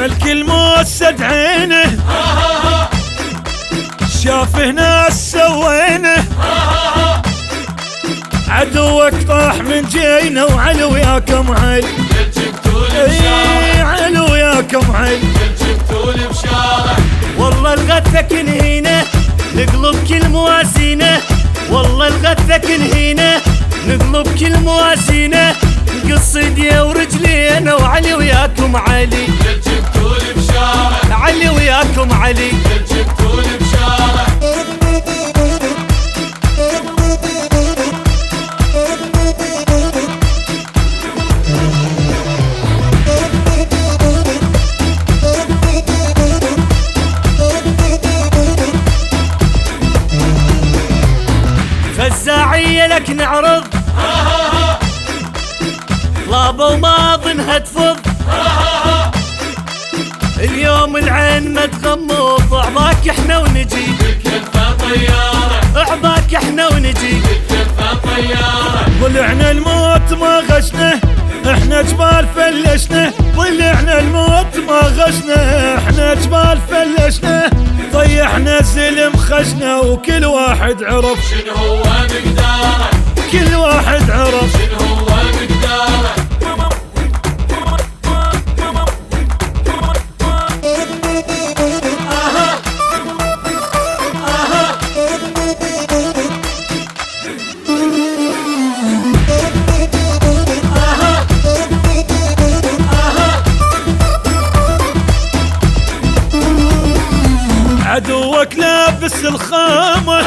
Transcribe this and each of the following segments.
ملك الموت سد عينه شافه ناس سوينه عدوك طاح من جينا وعلو ياكم عيل علو ياكم عيل والله الغثك انهينا نقلب كل موازينه والله الغثك انهينا نقلب كل موازينه نقص ايديه ورجلينا وعلي وياكم علي جبتولي بشارع علي وياكم علي جبتولي بشارع فزاعية لك نعرض طلابة وماضنها تفض اليوم العين ما تغمض عباك احنا ونجي بالكفة طيارة عباك احنا ونجي بالكفة طيارة ضلعنا الموت ما غشنا احنا جبال فلشنا ضلعنا الموت ما غشنا احنا جبال فلشنا ضيعنا الزلم خشنا وكل واحد عرف شنو هو مقداره كل واحد عرف شنو هو مقداره عدوك لابس الخامة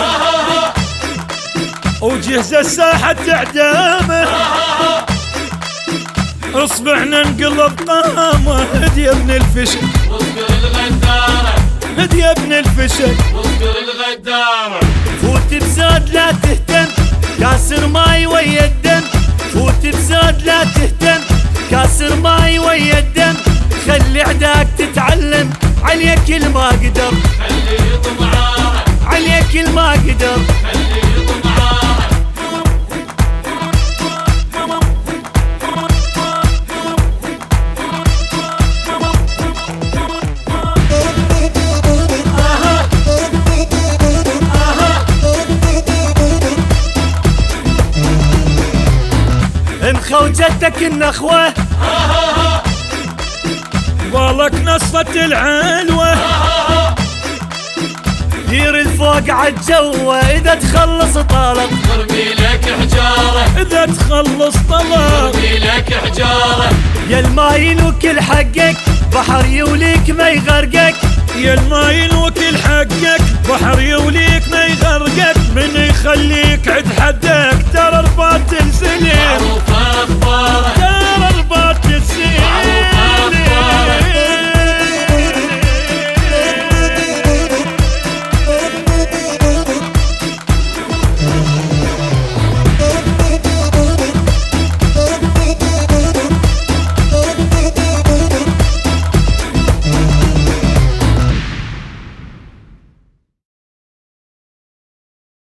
وجهز الساحة اعدامه اصبحنا نقلب قامة هدي يا ابن الفشل واصبر الغدارة هدي يا ابن الفشل واصبر الغدارة فوت بزاد لا تهتم كاسر ماي ويا الدم فوت بزاد لا تهتم كاسر ماي ويا الدم خلي عداك تتعلم عليك الما قدر خلي طمعانه عليك الما قدر خلي طمعانه انخو جدك النخوة بالك نصة العلوة دير الفوق عالجوة اذا تخلص طالق ضربي لك حجارة اذا تخلص طلب ضربي لك حجارة يا الماين وكل حقك بحر يوليك ما يغرقك يا الماين وكل حقك بحر يوليك ما يغرقك من يخليك عد حدك ترى رباط السلم معروفة اخباره